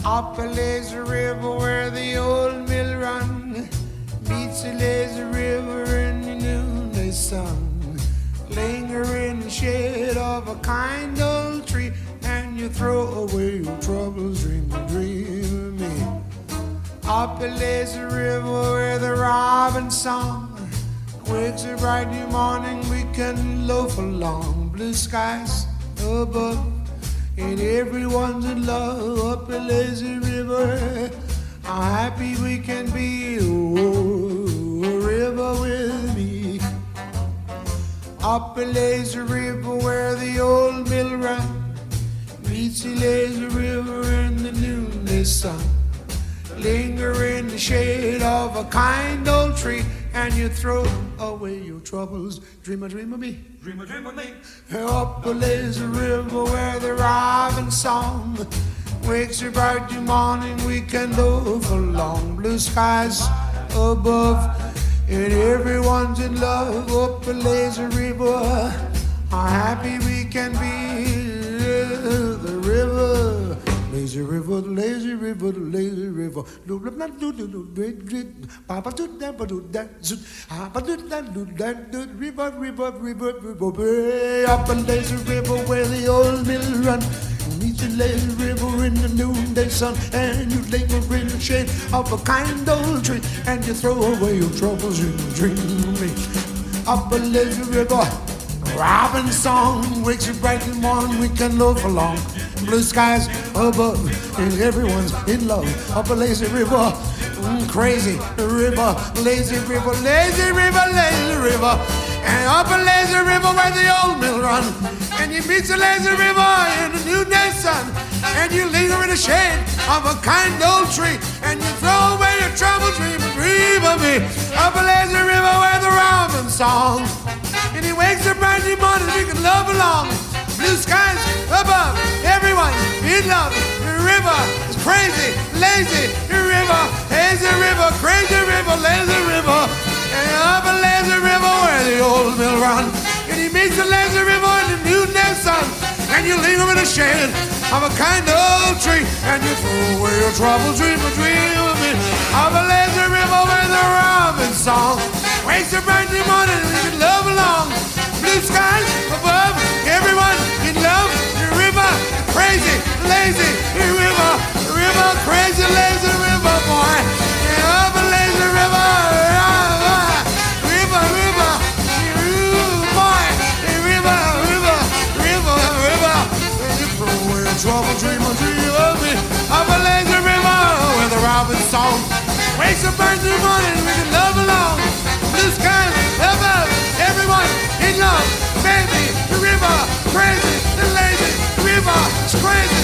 Up a lazy river where the old mill run meets the lazy river in the noonday sun. Linger in the shade of a kind old tree, and you throw away your troubles, dream of me. Up a lazy river where the robin song wakes a bright new morning, we can loaf along. Blue skies above, and everyone's in love. Up a lazy river, how happy we can be. Oh, river with me. Up a lazy river where the old mill run meets the lazy river in the noonday sun. Linger in the shade of a kind old tree, and you throw away your troubles. Dream of me. Dream of me. Up a lazy river where the robin song wakes a bright new morning, we can loaf along. Blue skies above, and everyone's in love. Up a lazy river, how happy we can be. The river, lazy river, the lazy river, the lazy river. Up a lazy river where the old mill run meets the lazy river in the noonday sun, and you linger in the shade of a kind old tree, and you throw away your troubles and dream of me. Up a lazy river, robin song wakes you bright in the morning, we can loaf along. Blue skies above, and everyone's in love. Up a lazy river, crazy river, lazy river, lazy river, lazy river. And up a lazy river where the old mill run, and you meet the lazy river in the noonday sun, and you linger in the shade of a kind old tree, and you throw away your troubles, dream of me. Up a lazy river where the robin song, and he wakes up bright in the morning, we can love along. Blue skies above, everyone in love. The river is crazy, lazy river, lazy river, crazy river, lazy river. And up a lazy river where the old mill run, and he meets the lazy river in the noonday sun, and you linger in the shade of a kind old tree, and you throw away your troubles, dream of me. Up a lazy river where the robin song wakes up bright in the morning, and we can love along. Blue skies above, everyone in love. The river, crazy, lazy river, crazy, lazy river, boy. And up a lazy river, river, boy. River. And you throw away your trouble, dream of me. Up a lazy river where the robin song wakes up early in the morning, we can love along. Blue skies above, everyone in love. Baby, the river, crazy, the lazy river, it's crazy.